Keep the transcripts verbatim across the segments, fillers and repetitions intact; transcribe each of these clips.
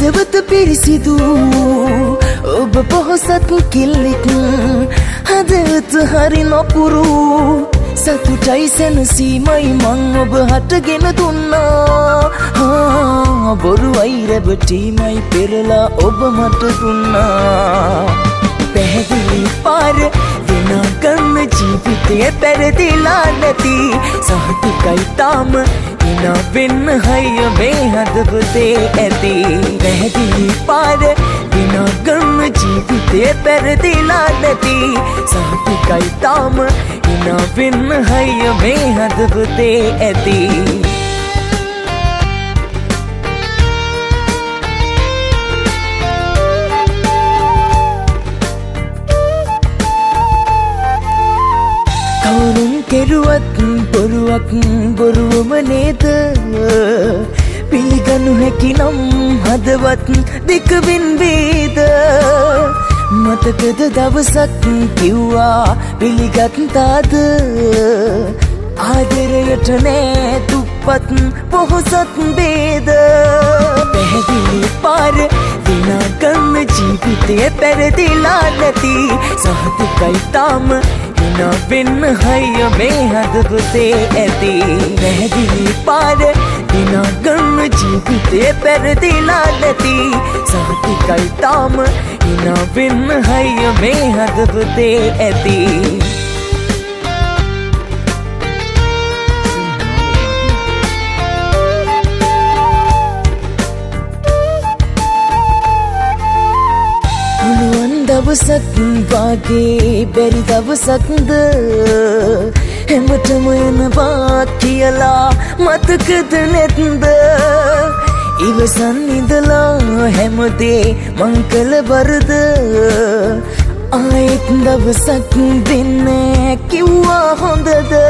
හදවත පිරිසිදු ඔබ පොහොසත් කිල්ලෙක් හදවත හරි නොපුරු සතුටයි සැනසීමයි මං ඔබ හටගෙන දුන්නා බොරුවයි රැවටීමයි පෙරලා ඔබ මට දුන්නා පැහැදිලි පාර වෙනා ගන්න ජීවිතය පැරදිලා නැති සහතිකයි තාම එනා වෙන්න හයිය මේ හදවතේ ඇති පැහැදිලි පාර වෙනා ගන්න ජීවිතය පැරදිලා නැති සහතිකයි තාම එනා වෙන්න හයිය මේ හදවතේ ඇති කවුරුන් කෙරුවත් බොරුවක් බොරුවම නේද පිළිගනු හැකි නම් හදවත් දෙක වෙන්වේද මතකද දවසක් කිව්වා පිළිගත්තාද ආදරයට නෑ දුප්පත් පොහොසත් බේද පැහැදිලි පාර විනා ගන්න ජීවිතය පැරදිලා නැති සහතිකයි තාම එනා වෙන්න හයිය මේ හදවතේ ඇති පැහැදිලි පාර විනා ගන්න ජීවිතය පැරදිලා නැති සහතිකයි තාම එනා වෙන්න හයිය මේ හදවතේ ඇති දවසක් වාගේ බැරි දවසක්ද හැමතම එනවා කියලා මතකද නැත්ද ඉවසන් ඉඳලා හැමදේ මං කළ බරද ආයෙත් දවසක් දෙන්න කිව්වා හොඳද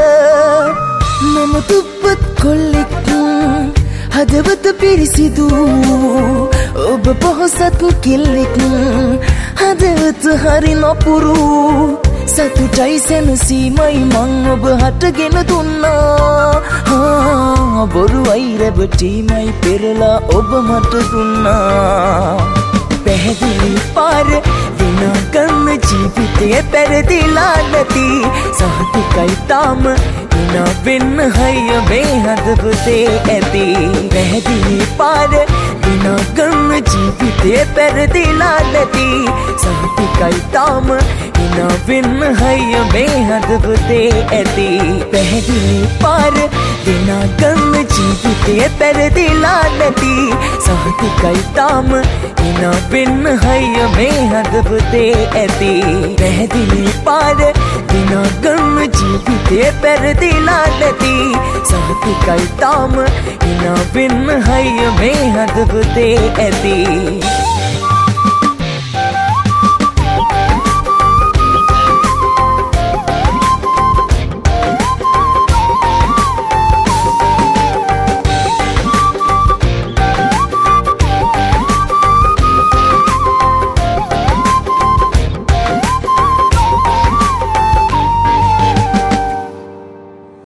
මම තුප්පත් කොල්ලෙක් හදවත පිරිසිදු ඔබ පොහොසත් කිල්ලෙක් හදවත හරි නොපුරු සතුටයි සැනසීමයි මං ඔබ හටගෙන දුන්නා බොරුවයි රැවටීමයි පෙරලා ඔබ මට දුන්නා පැහැදිලි පාර විනා ගන්න ජීවිතය පැරදිලා නැති සහතිකයි තාම එනා වෙන්න හයිය මේ හදවතේ ඇති පැහැදිලි පාර විනා ගන්න ජීවිතය පැරදිලා නැති සහතිකයි තාම එනා වෙන්න හයිය මේ හදවතේ ඇති පැහැදිලි පාර විනා ගන්න ජීවිතය පැරදිලා නැති සහතිකයි තාම එනා වෙන්න හයිය මේ හදවතේ ඇති පැහැදිලි පාර විනා ගන්න ජීවිතය පැරදිලා නැති සහතිකයි තාම එනා වෙන්න හයිය මේ හදවතේ ඇති